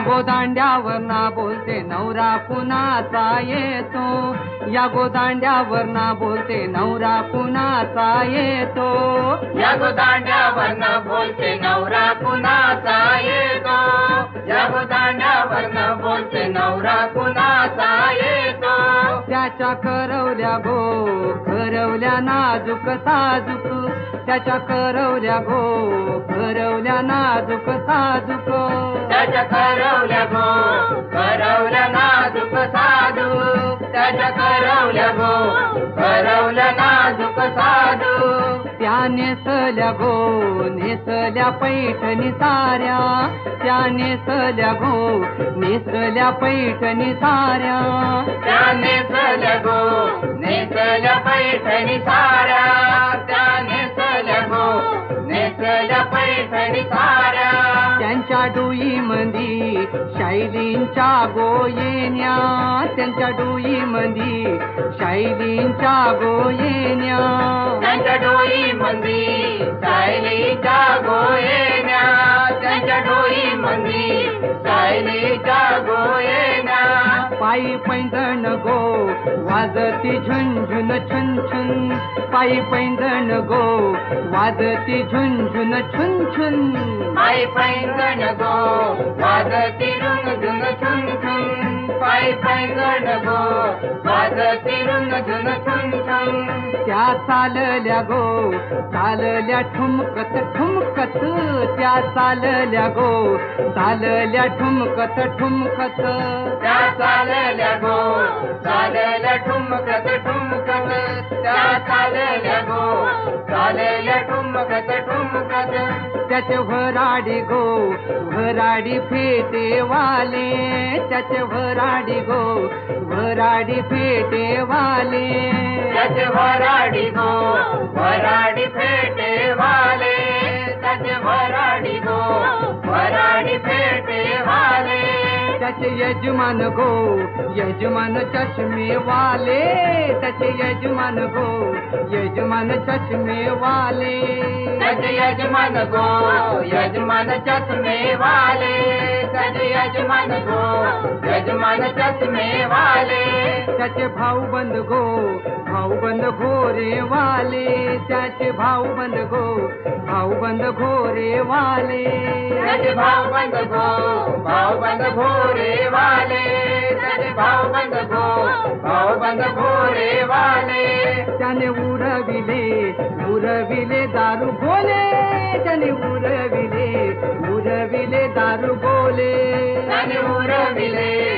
गोदांड्यावर ना बोलते नवरा कुणाचा येतो, या गोदांड्यावर ना बोलते नवरा कुणाचा येतो, या गोदांड्यावर ना बोलते नवरा कुणाचा येतो, या गोदांड्यावर ना बोलते नवरा कुणाचा येतो. त्याच्या करवल्या गो करवल्या नाजूक साजूक, त्याच्या करवल्या गो करवल्या नाजूक साजूक, त्याच्या करवल्या गो करवल्या नाजूक साधूक, त्याच्या करवल्या गो करवल्या नाजूक साधूक. त्या नेसल्या गो नेसल्या पैठणी साऱ्या, त्या नेसल्या गो नेसल्या पैठणी साऱ्या, त्या नेसल्या गो नेसल्या पैठणी साऱ्या, त्या नेसल्या गो नेसल्या पैठणी साऱ्या. त्यांच्या डोई मंदी शैलींच्या गोयेन्या, त्यांच्या डोई मंदी शैलींच्या गोयेन्या, त्यांच्या डोई मंदी शैलीच्या गोयेन्या, त्यांच्या डोई मंदी शैलीच्या गोयेन्या. पायी पैंजण गो वाजती झुंझुन छुन छुन, पायी पैंजण गो वाजती झुंझुन छुन छुन, पायी पैंजण गो वाजती रुंझुन छुन छुन, पायी पैंजण गो वाजती रुंझुन छुन छुन. त्या चालल्या गो चालल्या ठुमकत ठुमकत, त्या चालल्या गो चालल्या ठुमकत ठुमकत, त्या चालल्या गो चालल्या ठुमकत ठुमकत, त्या चालल्या गो चालल्या ठुमकत ठुमकत. त्याचे भराडी गो भराडी फेटे वाले, त्याचे भराडी गो भराडी फेटे वाले, त्याचे भराडी गो भराडी फेटे वाले, त्याचे भराडी गो भराडी फेटे वाले. त्याचे यजमान गो यजमान चष्मे वाले, त्याचे यजमान गो यजमान चष्मे वाले, त्याचे यजमान गो यजमान चष्मे वाले, त्याचे यजमान गो यजमान चष्मे वाले. त्याचे भाऊबंद गो भाऊबंद घोरे वाले, त्याचे भाऊबंद गो भाऊबंद घोरे वाले, त्याचे भाऊबंद गो भाऊबंद घोरे वाले, त्याचे भाऊबंद गो भाऊबंद घोरे वाले. त्याने उरविले उरविले दारू बोले, त्याने उरविले उरविले दारू बोले, त्याने उरविले